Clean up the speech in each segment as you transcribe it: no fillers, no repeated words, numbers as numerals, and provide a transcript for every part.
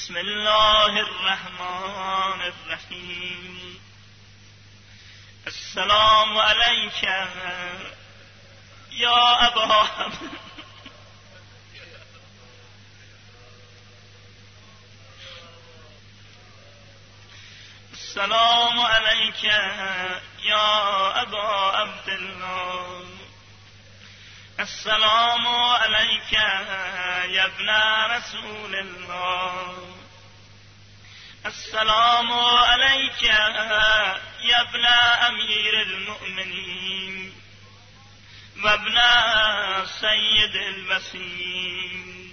بسم الله الرحمن الرحیم. السلام علیک یا ابا السلام علیک یا ابا عبدالله. السلام علیک یا ابن رسول الله. السلام علیک یا ابن امیر المؤمنین و ابن سید الوصیین.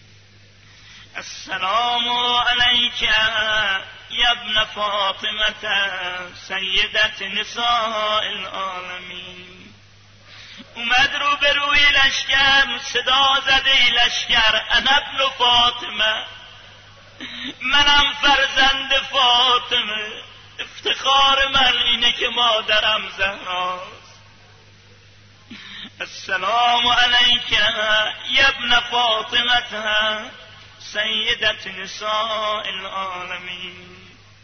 السلام علیک یا ابن فاطمه سیدت نساء العالمین. اومد رو به روی لشکر، صدا زده لشکر انا ابن فاطمه، منم فرزند فاطمه. افتخار من اینه که مادرم زهراست. السلام علیک یا ابن فاطمه سیدت نساء العالمین.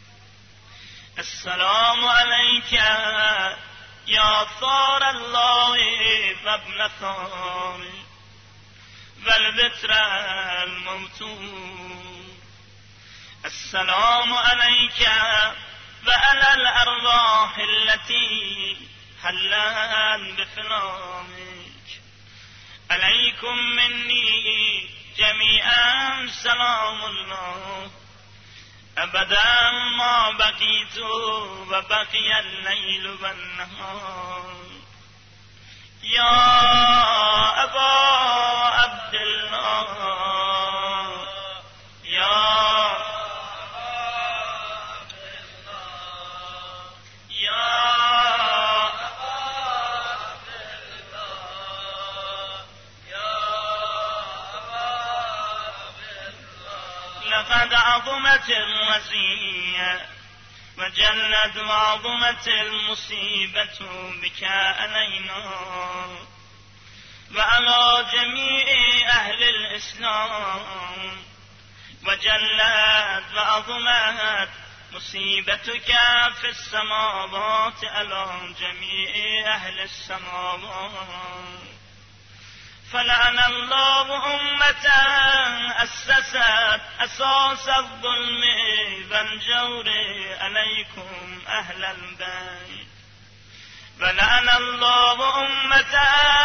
السلام علیک یا ثار الله و ابن ثار و البتر الموتون. السلام علیک و علی الارواح التي حلن بفنائك. علیکم منی جمیعا سلام الله ابدا ما بقیت و بقی اللیل و النهار. یا ابا عبدالله یا لقد عظمت الوصية وجلت وعظمت المصيبة بك علينا وعلى جميع أهل الإسلام. وجلت وعظمت مصيبتك في السماوات على جميع أهل السماوات. فلعن الله أمة أسست أساس الظلم والجور عليكم أهل البيت. ولعن الله أمة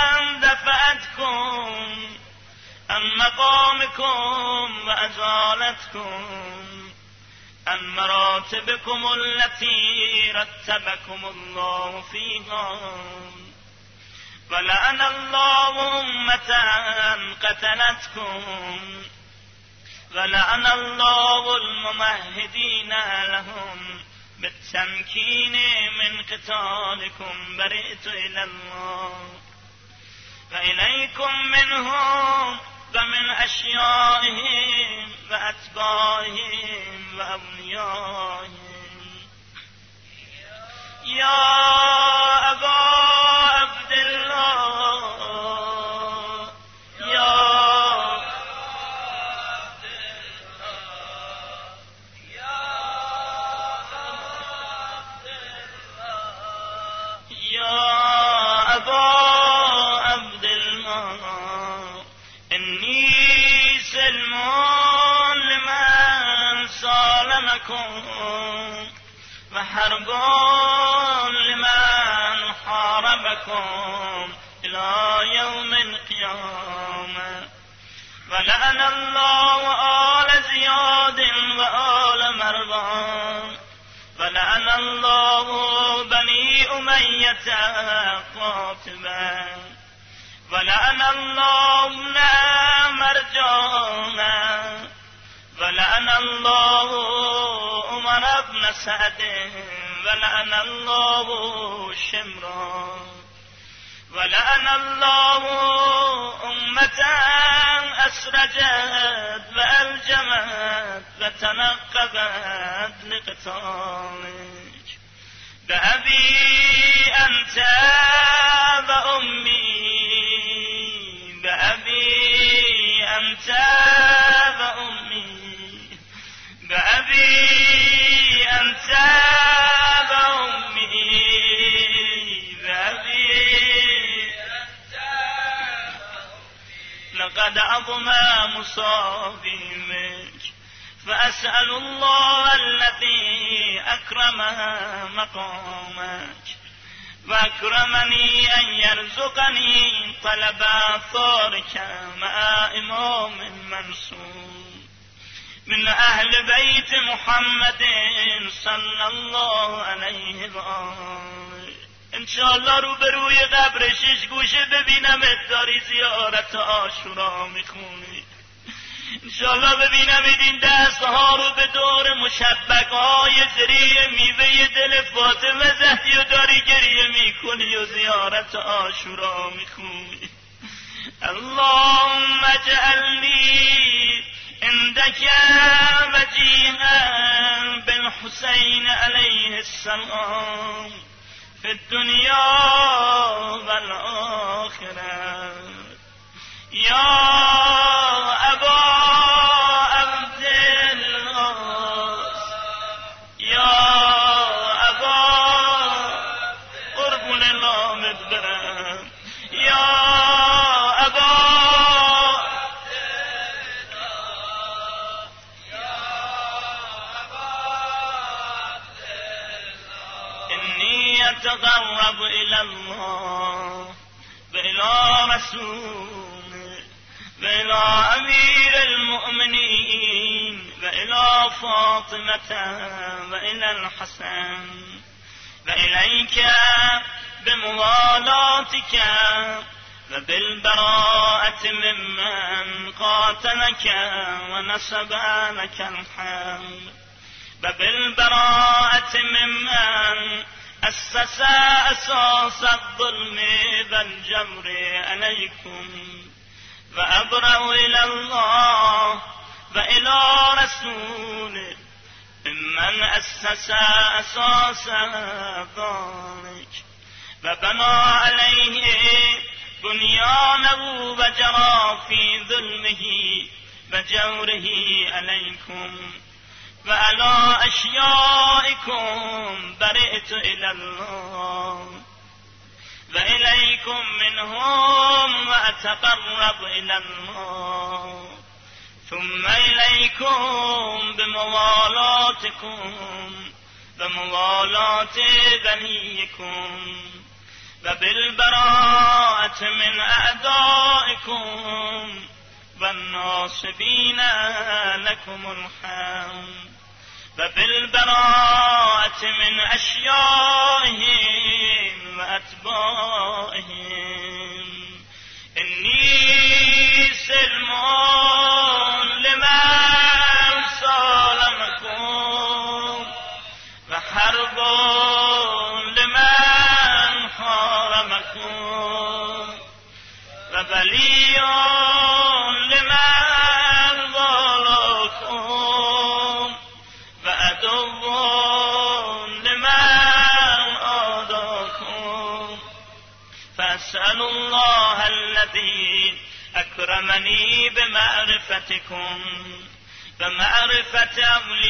دفعتكم عن مقامكم وأزالتكم عن مراتبكم التي رتبكم الله فيها. ولعن الله أمة قتلتكم. ولعن الله الممهدين لهم بالتمكين من قتالكم. برئت إلى الله وإليكم منهم ومن أشيائهم وأتباعهم وأوليائهم. يا أبا عبد الله يا أبا عبد الله إني سلم لمن سالمكم وحرب لمن حاربكم إلى يوم القيامة. ولعن الله آل زياد وآل مروان. ولعن الله بني أمية قاطبا. ولعن الله ابن مرجانا. ولعن الله عمر بن سعد. ولعن الله شمرا. ولعن الله أمة أسرجت وألجمت وتنقبت لقتالك. بأبي أنت وأمي بأبي أنت وأمي أنت وأمي بأبي لقد عظم مصابي منك فأسأل الله الذي أكرم مقامك وأكرمني أن يرزقني طلب آثارك مع إمام منصور من أهل بيت محمد صلى الله عليه وآله. انشاءالله رو به روی قبر شش گوشه ببینم داری زیارت عاشورا میخونی. انشاءالله ببینم این دستها رو به دور مشبکهای زری میوه دل فاطمه زهدی و داری گریه میکنی و زیارت عاشورا میخونی. اللهم اجعلنی عندك وجيها بالحسين عليه السلام في الدنيا والآخرة يا أبا عبد الله يا أبا قربون الله مدبرم يا أبا إني أتقرب إلى الله وإلى رسوله وإلى أمير المؤمنين وإلى فاطمة وإلى الحسن وإليك بموالاتك وبالبراءة ممن قاتلك ونصب لك الحمد وبالبراءة ممن أسس أساس الظلم والجور عليكم وأبرأ إلى الله وإلى رسوله ممن أسس أساس ذلك وبنى عليه بنيانه وجرى في ظلمه وجوره عليكم وعلى أشيائكم برئت إلى الله وإليكم منهم وأتقرب إلى الله ثم إليكم بموالاتكم وموالات بنيكم وبالبراءة من أعدائكم والناصبين لكم الحمد وبالبراءة من أشيائهم وأتباعهم إني سلم لمن سالمكم وحرب لمن حارمكم وبلي لمن ظلمكم وعدو لمن عاداكم فأسأل الله الذي أكرمني بمعرفتكم ومعرفة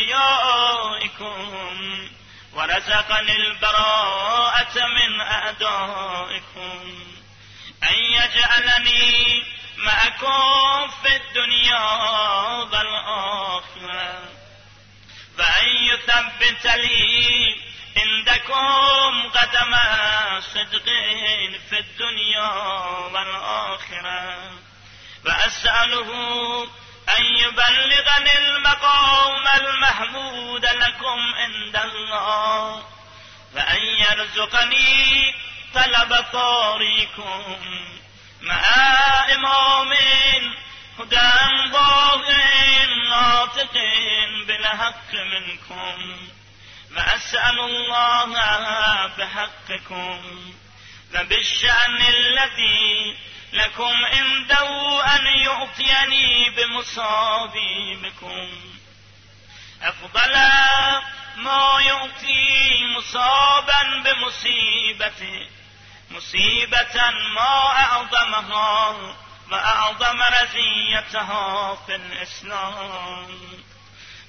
أوليائكم ورزقني البراءة من أعدائكم أن يجعلني معكم في الدنيا والآخرة وأن يثبت لي عندكم قدم صدق في الدنيا والآخرة وأسأله أن يبلغني المقام المحمود لكم عند الله وأن يرزقني طلب طاريكم مع إمام هدى ضاغ ناطق بالحق منكم وأسأل الله بحقكم وبالشأن الذي لكم عنده أن يعطيني بمصابيبكم أفضل ما يعطي مصابا بمصيبته مصيبة ما أعظمها وأعظم رزيتها في الإسلام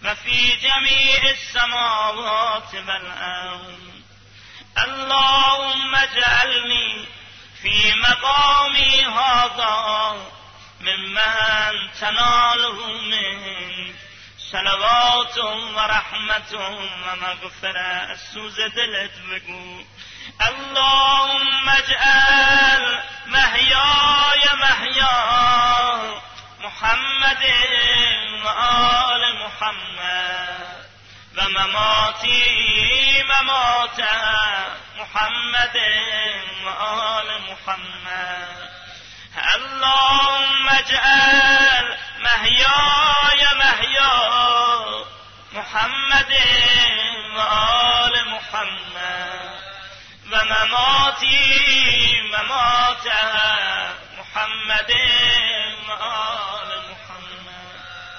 وفي جميع السماوات والأرض. اللهم اجعلني في مقامي هذا ممن تناله منك صلوات و رحمت و مغفرت. از سوز دلت بگو اللهم اجعل محیای محیا محمد و آل محمد و مماتی ممات محمد و آل محمد. اللهم اجعل محیای محیا محمد و آل محمد و مماتی ممات محمد و آل محمد.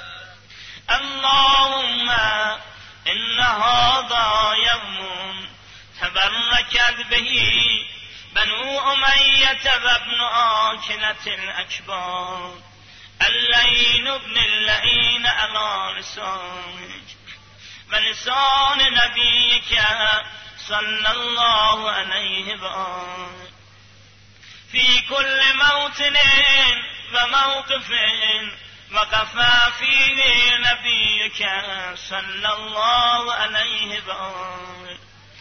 اللهم إن هذا يوم تبركت به بنو أمية وابن آكلة الأكبار اللعين بن اللعين على لسانك ولسان نبيك صلى الله عليه وآله في كل موطن وموقف وقف فيه نبيك صلى الله عليه وآله.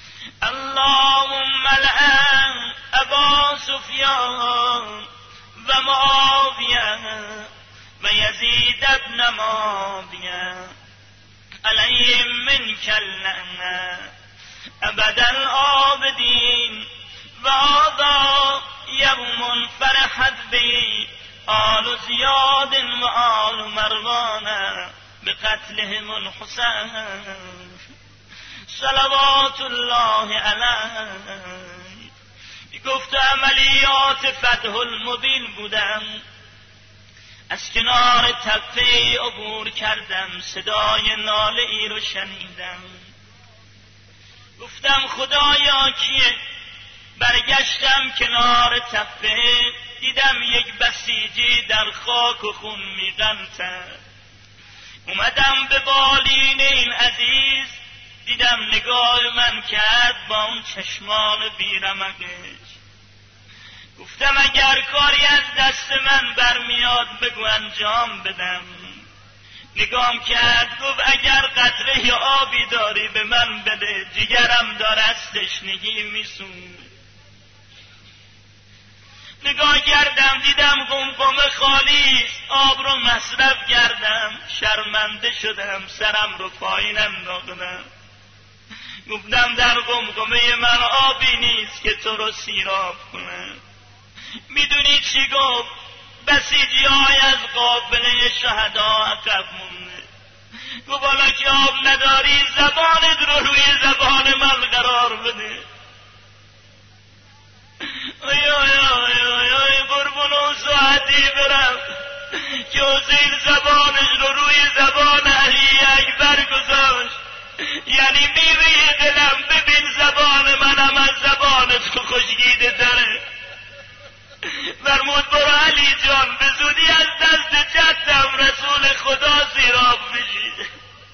اللهم لعن أبا سفيان ومعاوية ويزيد بن معاوية عليهم منك اللعنة أبد العابدين. وهذا يوم فرحت به آل زياد وآل مروان بقتلهم الحسين صلوات الله علیه. گفت عملیات فتح المبین بودم، از کنار تپه عبور کردم، صدای ناله ای رو شنیدم، گفتم خدایا کیه؟ برگشتم کنار تپه، دیدم یک بسیجی در خاک و خون میغلطد. اومدم به بالین این عزیز، دیدم نگاه من کرد با اون چشمان بیرمقش. گفتم اگر کاری از دست من برمیاد بگو انجام بدم. نگام کرد گفت اگر قطره یا آبی داری به من بده، جگرم داره از تشنگی میسوزه. نگاه کردم دیدم قمقمه خالی است، آب رو مصرف کردم، شرمنده شدم، سرم رو پایین انداختم. گفتم در قمقمه من آبی نیست که تو رو سیراب کنم. میدونی چی گفت؟ بسیجی های از قافله شهدا عقب مونده. گفت حالا که آب نداری زبانت رو روی زبان من قرار بده. آی آی آی آی آی قربون اون ساعتی برم که حسین زبانش رو روی زبان علی اکبر گذاشت. یعنی میوه دلم ببین زبان منم از زبانت خوشگیده داره. فرمود برو علی جان به زودی از دست جدم رسول خدا سیراب بشید.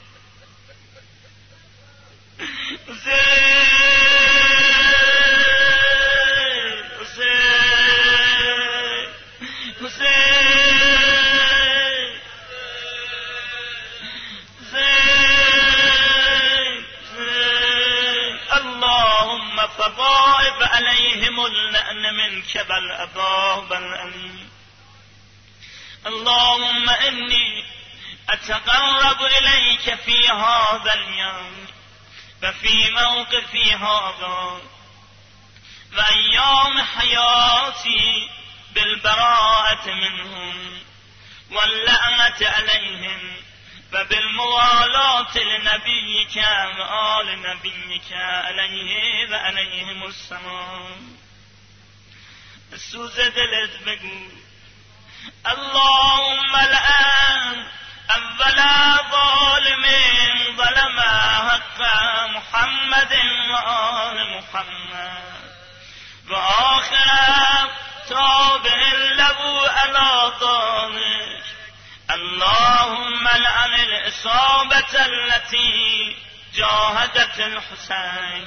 اللهم فضائب عليهم اللعن منك والأباء والأمين. اللهم إني أتقرب إليك في هذا اليوم وفي موقفي هذا وأيام حياتي بالبراءة منهم واللعنة عليهم وبالموالاة لنبيك وآل نبيك عليه وعليهم السلام. السوز دلت بگو اللهم لعن اول ظالم ظلم حق محمد وآل محمد وآخر تابع له على ذلك اللهم لعن الإصابة التي جاهدت الحسين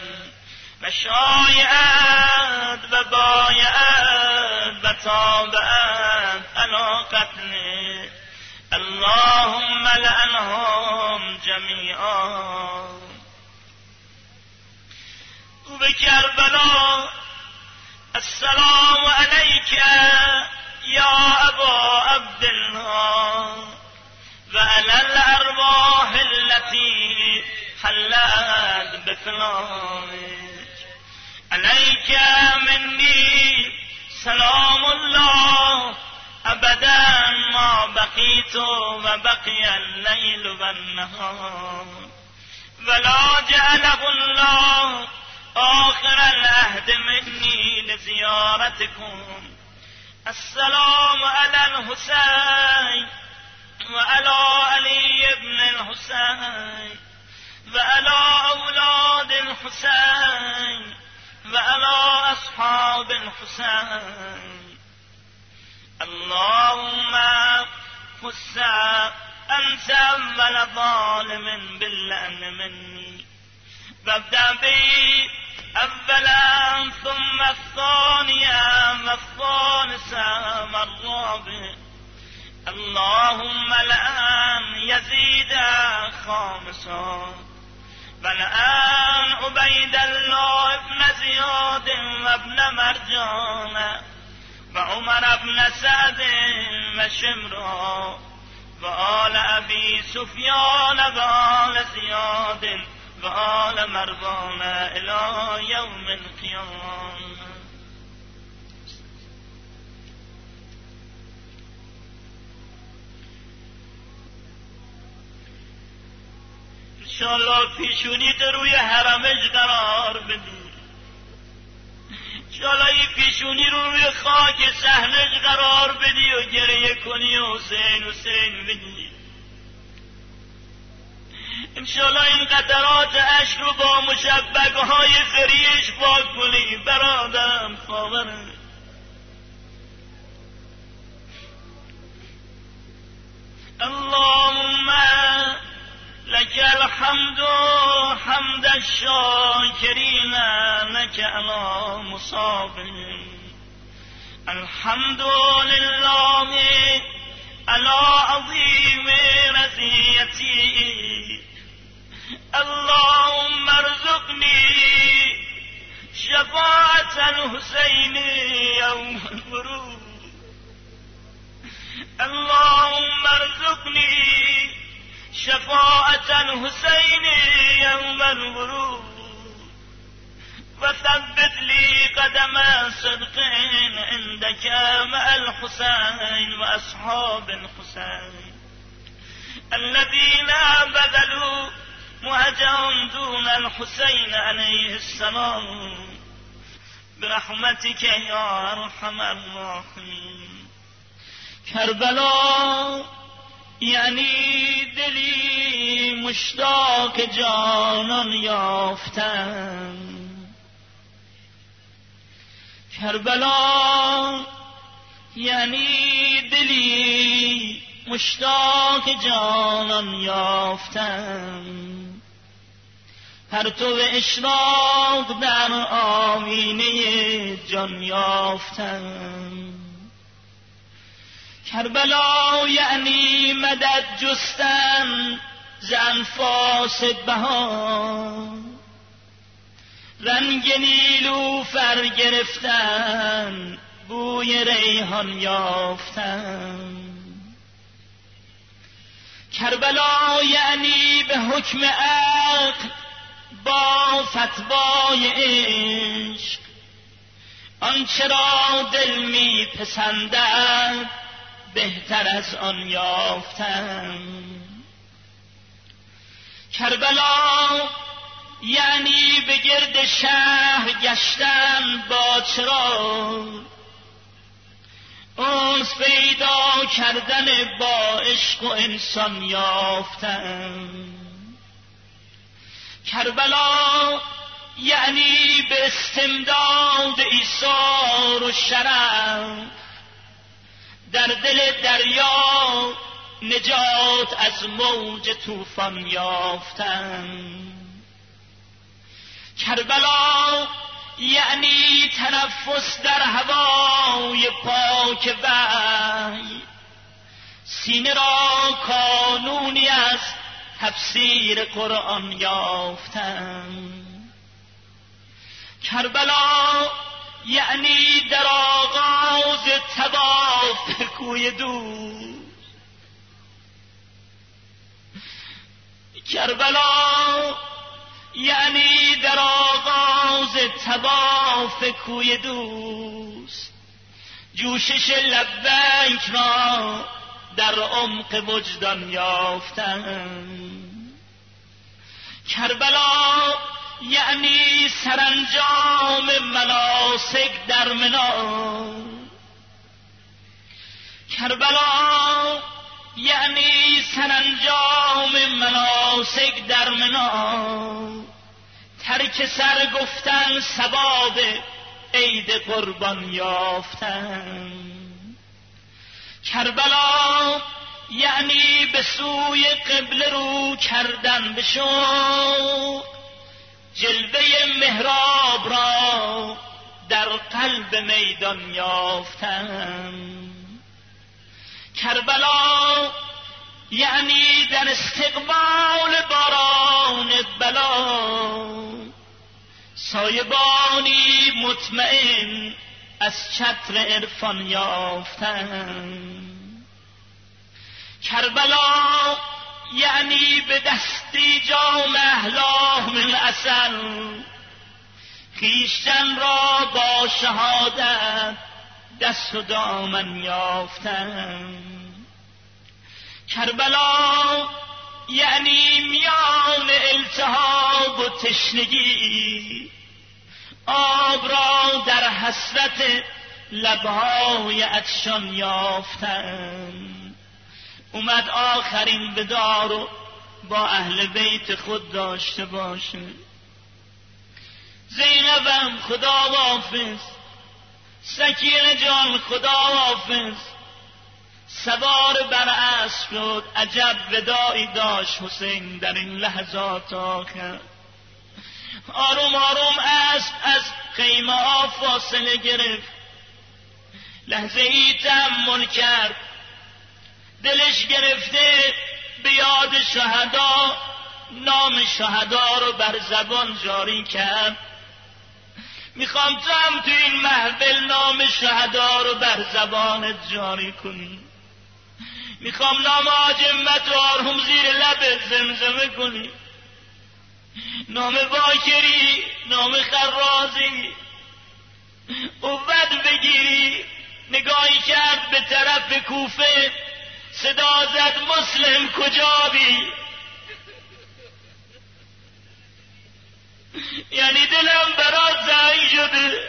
وشايعت وبايعت وتابعت على قتله، اللهم لعنهم جميعا. وبكربلاء السلام عليك يا أبا عبد الله وعلى الأرواح التي حلت بفنائك، عليك مني سلام الله أبدا ما بقيت وبقي الليل والنهار، ولا جعله الله آخر العهد مني لزيارتكم. السلام على الحسين وعلى علي بن الحسين وعلى أولاد الحسين وعلى أصحاب الحسين. اللهم خص أنت أول ظالم باللعن مني، وابدأ بي أولا ثم الثانية والثالثة والرابعة. اللهم لعن يزيد خامسا، ولعن عبيد الله بن زياد وابن مرجان وعمر بن سعد وشمرا وآل أبي سفيان وآل زياد وآل مروان إلى يوم القيامة. انشاءالله پیشونیت روی حرمش قرار بدی، انشاءالله این پیشونی رو روی خاک صحنش قرار بدی و گریه کنی و حسین حسین بگی. انشاءالله این قطرات اشک رو با مشبکهای زریش پاک کنی برادرم خاورم. اللهم لك الحمد حمد الشاكرين لك على مصابهم، الحمد لله على عظيم رضيتي. اللهم ارزقني شفاعة الحسين يوم الورود، اللهم ارزقني شفاعة الحسين يوم الورود، وثبت لي قدم صدق عندك مع الحسين وأصحاب الحسين الذين بذلوا مهجهم دون الحسين عليه السلام برحمتك يا أرحم الراحمين. کربلا یعنی دلی مشتاق جانان یافتن، کربلا یعنی دلی مشتاق جانان یافتن، پرتو اشراق در آیینه جان یافتن. کربلا یعنی مدد جستن ز انفاس بهار، رنگ نیلوفر گرفتن بوی ریحان یافتن. کربلا یعنی به حکم عقل با فتوای عشق آنچه را دل می پسندد بهتر از آن یافتن. کربلا یعنی به گرد شهر گشتن با چراغ، انس پیدا کردن با عشق و انسان یافتن. کربلا یعنی به استمداد ایثار و شرف در دل دریا نجات از موج طوفان یافتن. کربلا یعنی تنفس در هوای پاک وحی، سینه را کانونی از تفسیر قرآن یافتن. کربلا یعنی در آغاز طواف کوی دوست. کربلا یعنی در آغاز طواف کوی دوست، جوشش لبیک را در عمق وجدان یافتن. کربلا یعنی سرانجام مناسک در منا. کربلا یعنی سرانجام مناسک در منا، ترک سر گفتن ثواب عید قربان یافتن. کربلا یعنی به سوی قبله رو کردن به شوق، جلوه محراب را در قلب میدان یافتن. کربلا یعنی در استقبال باران بلا، سایبانی مطمئن از چتر عرفان یافتن. کربلا یعنی به دستی جام احلام العسل، خویشتن را با شهادت دست و دامن یافتن. کربلا یعنی میان التهاب و تشنگی، آب را در حسرت لبهای عطشان یافتن. اومد آخرین بدار و با اهل بیت خود داشته باشه. زینبم خدا حافظ، سکینه جان خدا حافظ. سوار بر اسب شد، عجب وداعی داشت حسین در این لحظات آخر. آروم آروم اسب از خیمه ها فاصله گرفت، لحظه ای تأمل کرد، دلش گرفته به یاد شهدا، نام شهدا رو بر زبان جاری کرد. میخوام تو هم تو این محفل نام شهدا رو بر زبانت جاری کنی. میخوام نام حاجمت و آرهم زیر لبت زمزمه کنی. نام باکری، نام خرازی، قوت بگیری. نگاهی کرد به طرف کوفه، صدا زد مسلم کجا بی؟ یعنی دلم برات زنگ شده،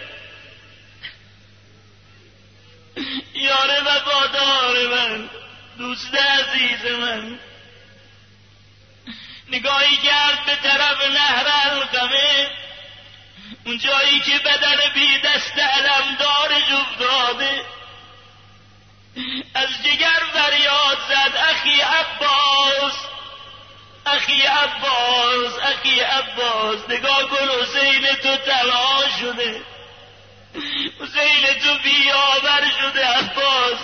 یار وفادار من، دوست عزیز من. نگاهی کرد به طرف نهر القمه، اون جایی که بدن بی دست علمدارش افتاده. از جگر فریاد زد اخی عباس، اخی عباس، اخی عباس. نگاه کن حسین تو تنها شده، حسین تو بی‌آور شده عباس.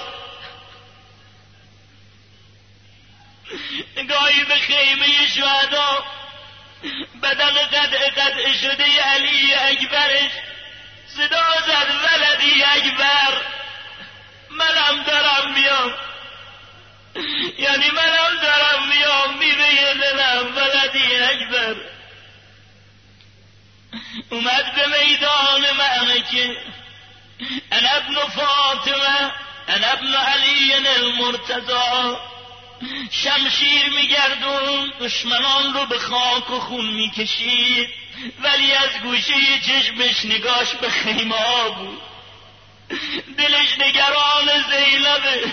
نگاهی به خیمه شهدا، بدن قطع شده علی اکبرش، صدا زد ولدی اکبر، منم دارم میام. یعنی منم دارم میام، میوه دلم ولدی اکبر. اومد به میدان معرکه، انا ابن فاطمه، انا ابن علی المرتضی. شمشیر میگردون، دشمنان رو به خاک و خون میکشید، ولی از گوشه چشمش نگاش به خیمه ها بود. دلش نگران زینبه،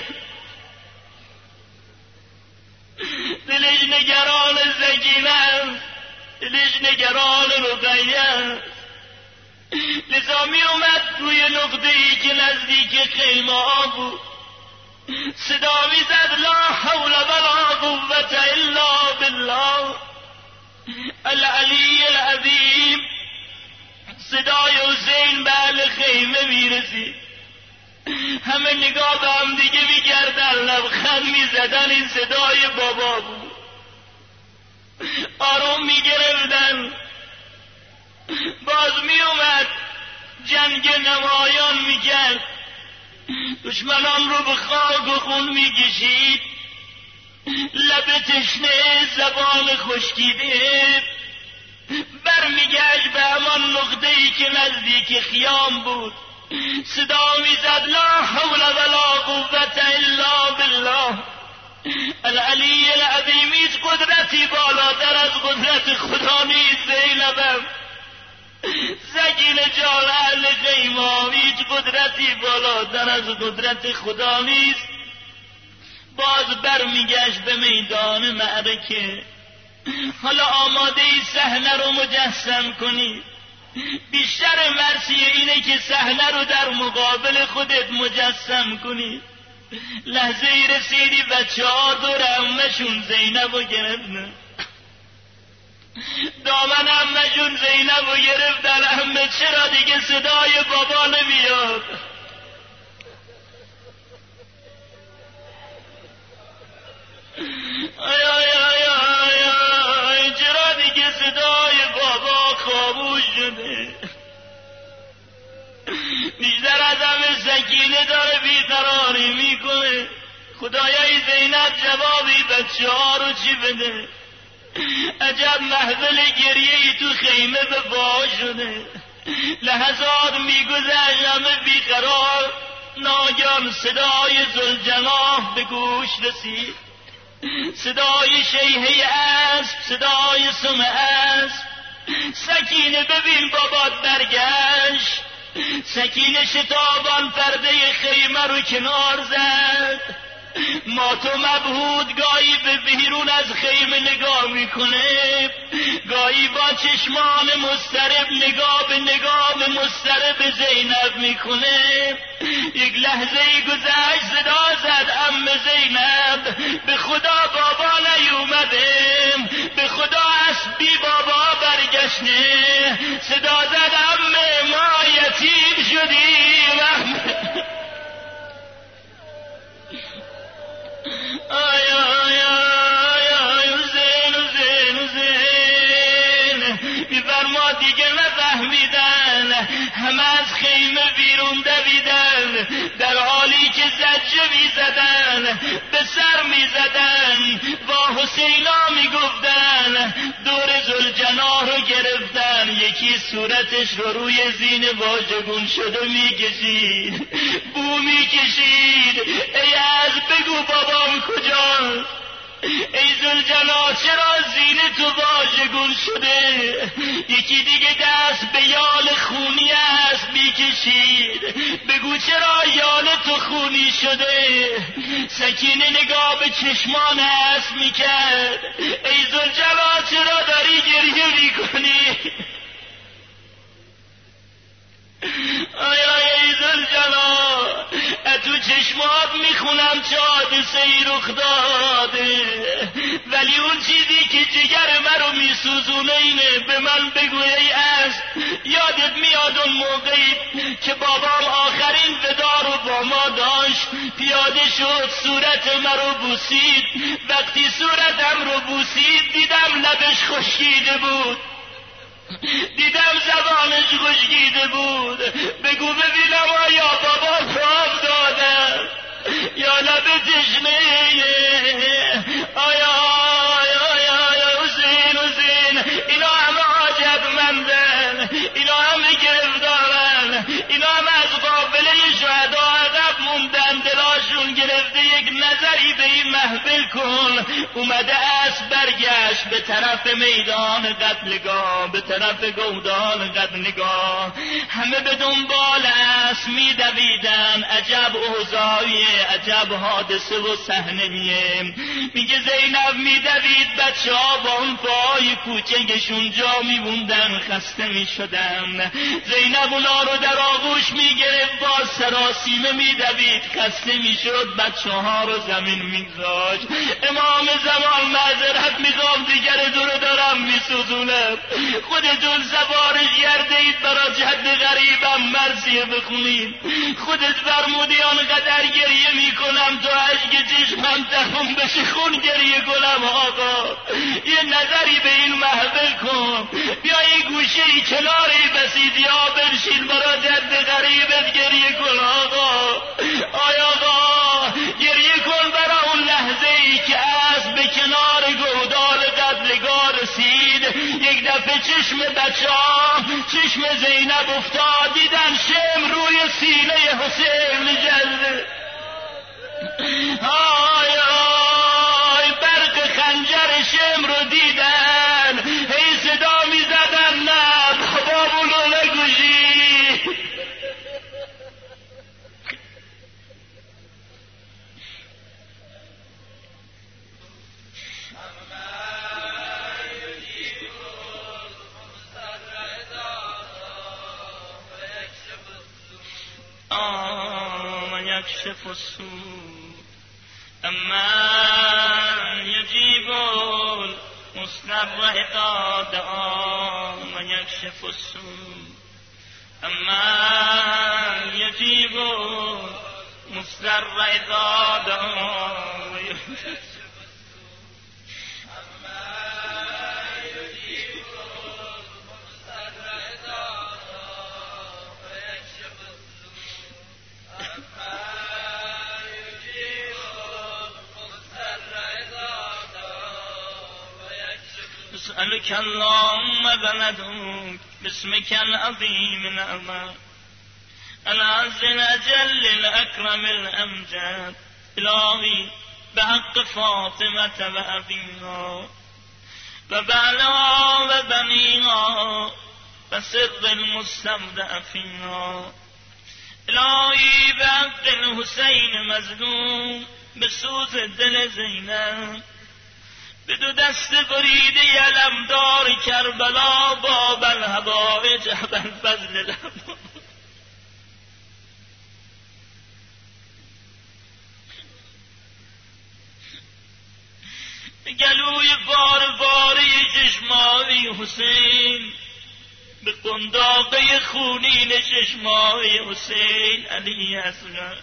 دلش نگران سکینه، دلش نگران رقیه. لذا می اومد روی نقطه‌ای که نزدیک خیمه ها بود، صدا میزد لا حول ولا قوت الا بالله العلی العظیم. صدای حسین به اهل خیمه میرسید، همه نگاه به هم دیگه میکردن، لبخند میزدن. این صدای بابا بود. آروم میگرفتن. باز میومد جنگ نمایان میکرد، دشمنان رو به خاک و خون میکشید، لب تشنه زبان خشکیده. برمیگشت به همان نقطه‌ای که نزدیک خیام بود، صدا میزد لا حول ولا قوت الا بالله العلی العظیم. هیچ قدرتی بالاتر از قدرت خدا نیست زینبم، سکینه جان اهل خیمه، هیچ قدرتی بالاتر از قدرت خدا نیست. باز برمیگشت به میدان معرکه. حالا آماده ای صحنه رو مجسم کنی. بیشتر مرثیه اینه که صحنه رو در مقابل خودت مجسم کنی. لحظه ای رسیدی بچه ها دور عمشون زینب رو گرفتن، دامن عمشون زینب رو گرفتن. عمه چرا دیگه صدای بابا نمیاد؟ چرا دیگه صدای بابا خاموش شده؟ بیشتر از همه سکینه داره بیقراری میکنه. خدایای زینب جوابی بچه ها رو چی بده؟ عجب محفل گریه‌ای تو خیمه به پا شده. لحظات میگذشت همه بیقرار. ناگهان صدای ذوالجناح به گوش رسید، صدای شیهه اسب، صدای سم اسب. سکینه ببین بابات برگشت. سکینه شتابان پرده خیمه رو کنار زد. ما تو مبهود گاهی به بیرون از خیمه نگاه میکنه، گاهی با چشمان مضطرب نگاه به مضطرب زینب میکنه. یک لحظه ای گذشت، صدا زد عم زینب به خدا بابا نیومده، به خدا اسبی بابا برگشته. صدا زد عم ما یتیم شدیم. آی آی آی آی حسین میفرما دیگه نفهمیدن، همه از خیمه بیرون دویدن، در حالی که زجه میزدن، به سر میزدن، با حسینا میگفتن. دور ذوالجناح رو گرفتن، یکی صورتش رو روی زین واژگون شده میکشید، بو میکشید. ای از بگو بابام کجاست؟ ای ذوالجلال چرا زین تو واژگون شده؟ یکی دیگه دست به یال خونی اسب میکشید، بگو چرا یال تو خونی شده؟ سکینه نگاه به چشمان اسب میکرد. ای ذوالجلال چرا داری گریه میکنی؟ آیا ای ذوالجلال تو چشمات میخونم چه حادثه ای رخ داده، ولی اون چیزی که جگر مرو میسوزونه اینه. به من بگو ای اسب، یادت میاد اون موقعی که بابام آخرین ودا رو با ما داشت، پیاده شد صورت مرو بوسید. وقتی صورتم رو بوسید دیدم لبش خشکیده بود، دیدم زبانش خشکیده بود. بگو ببینم آیا بابا خواب دادم یا لب تشنه؟ آیا حسین اینا همه حاجت مندن، اینا همه گرفتارن، اینا هم از قافله شهدا عقب موندن، دلاشون گرفته. یک نظری به این محفل کن. اومده اسب برگشت به طرف میدان قتلگاه، به طرف گودال قتلگاه. همه به دنبال اسب میدویدن. عجب اوضاعیه، عجب حادثه و صحنه‌ایه. میگه زینب میدوید، بچه ها با اون پاهای کوچکشون جا میموندن، خسته میشدن. زینب اونا رو در آغوش میگرفت، با سراسیمه میدوید، خسته میشد. بچه ها رو زمین میگذاشت. امام زمان معذرت میخوام دیگر دور دارم میسوزونم، خودتون سفارش کردید برای جد غریبم مرثیه بخونید، خودت فرمودی آنقدر گریه میکنم تا اشک چشمم تموم بشه خون گریه کنم. آقا یه نظری به این محفل کن، بیا یه گوشه کناری بسیدی ها بنشین برای جد غریبت گریه کن. آقا آقا گریه کن برای اون لحظه ای که اسب به کنار گودال قتلگاه رسید. یک دفعه چشم بچه ها چشم زینب افتاد، دیدن شمر روی سینه حسین جلده. آی آی برق خنجر شمر رو دیدن، هی صدا می زدن نه بابولو نگوشی. يكشف السوء أمن يجيب المضطر إذا دعا ويكشف السوء أمن يجيب المضطر إذا دعا أسألك اللهم بندعوك باسمك العظيم الأعظم العز الأجل الأكرم الأمجد. إلهي بحق فاطمة وأبيها وبعلها وبنيها وسر المستودع فيها. إلهي بحق الحسين مظلوم بسوز دل زینب، به دو دست بریده علمدار کربلا باب الهوائج ابوالفضل العباس. به گلوی باره چشمای حسین، به قنداقه خونین چشمای حسین علی اصغر.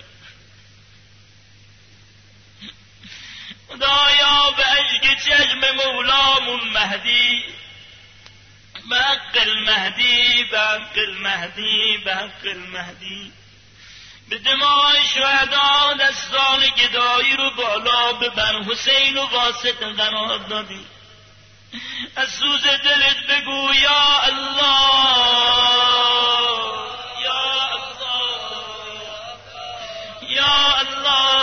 خدایا به اشک چشم مولامون مهدی، به حق المهدی، به حق المهدی، به حق المهدی، به دماء شهدا دستان گدایی رو بالا ببر. حسین و واسط قرار دادی، از سوز دلت بگو یا الله یا الله یا الله